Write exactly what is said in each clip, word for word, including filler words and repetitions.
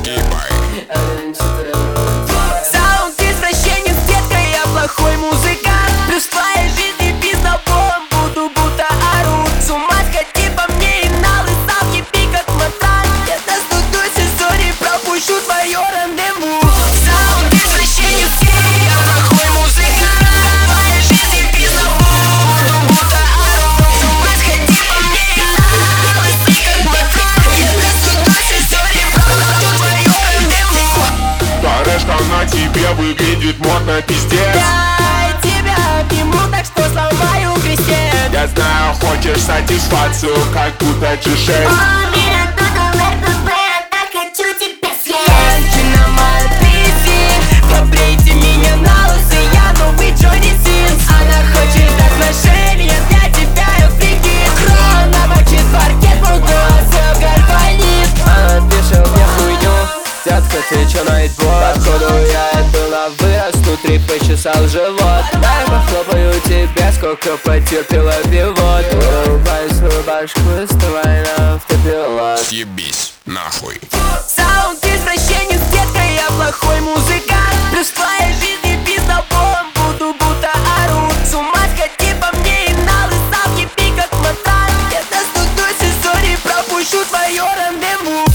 Саунд извращенец, детка, я плохой музыкант. Плюс в твоей жизни пиздоболом буду будто ору. С ума сходи по мне и на лысавке пи как матан. Я достудусь и сори, пропущу твое рандеву. Саунд извращенец, я плохой музыкант. В твоей жизни пиздоболом буду будто ору. С ума сходи по мне и на лысавке как матан. Я достудусь и сори, пропущу твое рандеву. Парешка на тебе выглядит модно, пиздец. Я тебя обниму, так что сломаю крестец. Я знаю, хочешь сатисфакцию, как будто джи шесть. О, мира, тут ЛРПП, так хочу тебя съесть. Женщина моя трясин, побрейте меня на лысо, я новый Джонни Синс. Она хочет отношения, для тебя я фрикит. Она мочит паркет, мой голос гальванит. Она пишет мне хуйню, детка, ты чё найтбот? Походу я это на вырос, внутри почесал живот. Дай похлопаю тебе, сколько потерпела пивот. Вырубай свою башку, вставай на автопилот. Съебись, нахуй. Саунд извращенец, детка, я плохой музыкант. Плюс в твоей жизни пиздоболом буду будто ору. С ума сходи по мне и на лысавке пи как матан. Я достудусь и сори, пропущу твое рандеву.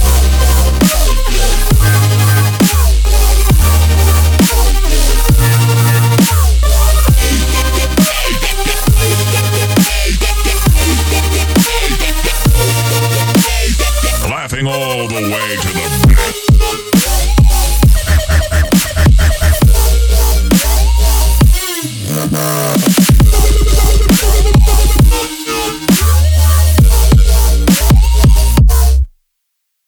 Laughing all the way to the